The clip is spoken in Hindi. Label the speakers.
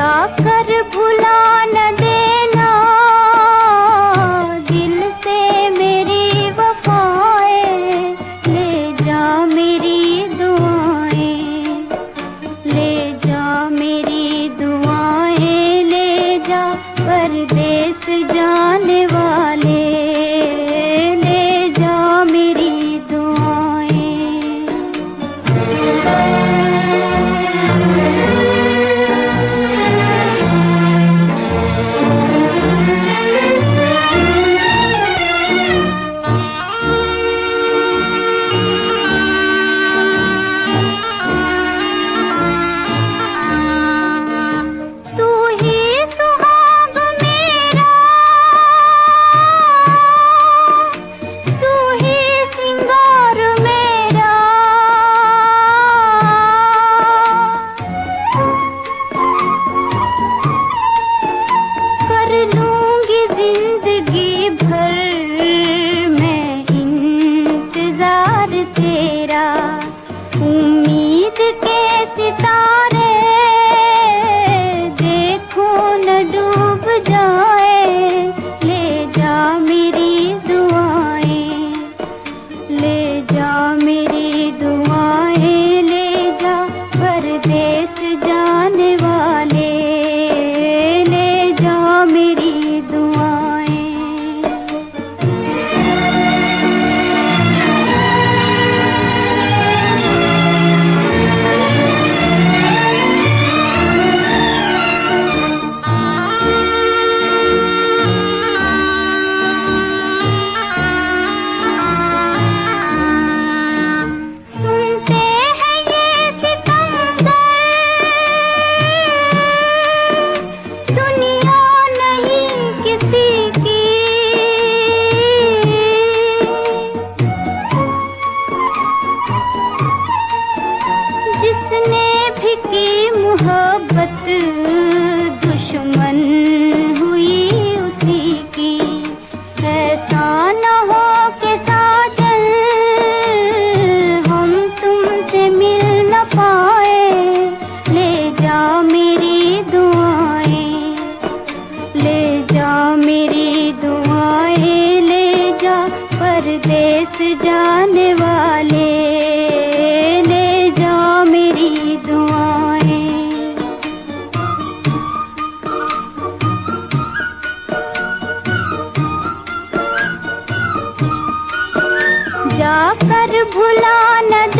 Speaker 1: जाकर भुला न देना दिल से मेरी वफाएं, ले जा मेरी दुआएं, ले जा मेरी दुआएं, ले जा परदेस जाने वाले, ले जा मेरी दुआएं। उम्मीद के सितारे देखो न डूब जाए, ले जा मेरी दुआएं, ले जा मेरी दुआएं, ले जा परदेस जाने वाले, ले जा मेरी दुआएं। मोहब्बत दुश्मन हुई उसी की, ऐसा न हो कि साजन हम तुमसे मिल न पाए, ले जा मेरी दुआएं, ले जा मेरी दुआएं, ले जा परदेस जाने वाले, ले जा मेरी दुआएं। जाकर भुला न